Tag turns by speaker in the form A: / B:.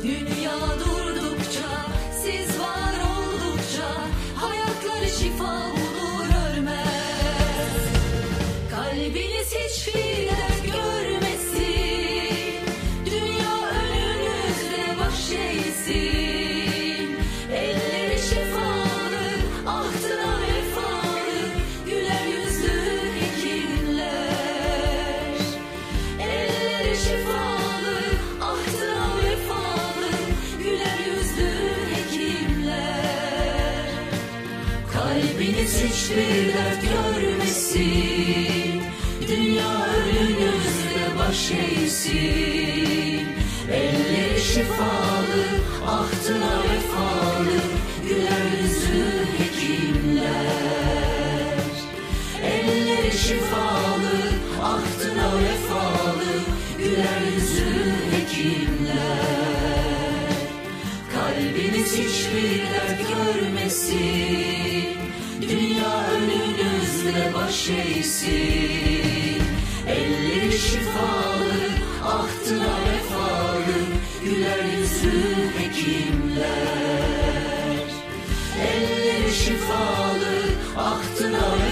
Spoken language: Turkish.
A: Dünya durdukça, siz var oldukça, hayatları şifa bulur ölmez. Kalbiniz hiçbir dert görmesin, dünya önünüzde baş eğsin. Elleri şifalı, ahtına vefalı, güler yüzlü hekimler. Elleri şifalı, ahtına vefalı, güler yüzlü hekimler. Kalbiniz hiçbir dert görmesin, dünya önünüzde baş eğsin. Elleri şifalı, ahtına vefalı, güler yüzlü hekimler. Elleri şifalı, ahtına vefalı, güler yüzlü hekimler. Kalbiniz hiçbir dert görmesin, dünya önünüzde baş eğsin. Elleri şifalı, ahtına vefalı, güler yüzlü hekimler. Elleri şifalı, ahtına